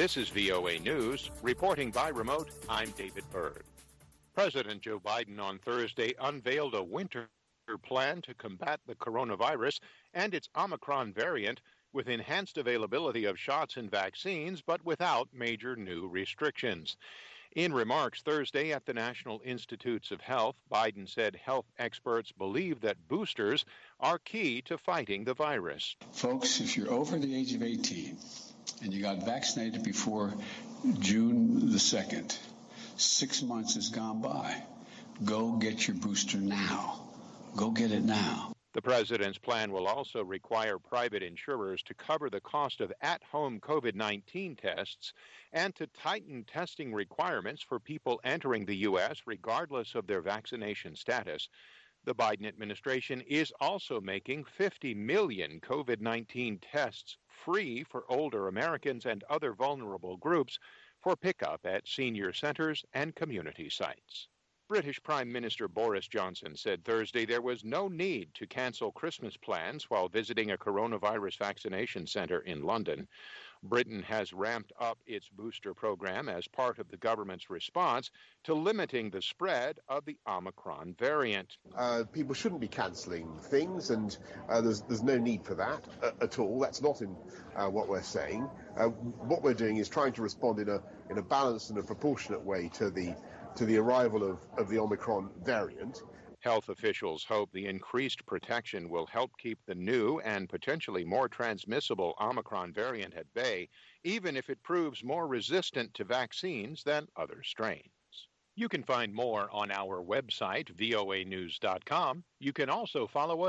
This is VOA News. Reporting by remote, I'm David Byrd. President Joe Biden on Thursday unveiled a winter plan to combat the coronavirus and its Omicron variant with enhanced availability of shots and vaccines, but without major new restrictions. In remarks Thursday at the National Institutes of Health, Biden said health experts believe that boosters are key to fighting the virus. Folks, if you're over the age of 18 and you got vaccinated before June the 2nd, 6 months has gone by. Go get your booster now. Go get it now. The president's plan will also require private insurers to cover the cost of at-home COVID-19 tests and to tighten testing requirements for people entering the U.S. regardless of their vaccination status. The Biden administration is also making 50 million COVID-19 tests free for older Americans and other vulnerable groups for pickup at senior centers and community sites. British Prime Minister Boris Johnson said Thursday there was no need to cancel Christmas plans while visiting a coronavirus vaccination center in London. Britain has ramped up its booster program as part of the government's response to limiting the spread of the Omicron variant. People shouldn't be cancelling things, and there's no need for that at all. That's not in what we're saying. What we're doing is trying to respond in a balanced and a proportionate way to the arrival of the Omicron variant. Health officials hope the increased protection will help keep the new and potentially more transmissible Omicron variant at bay, even if it proves more resistant to vaccines than other strains. You can find more on our website, voanews.com. You can also follow us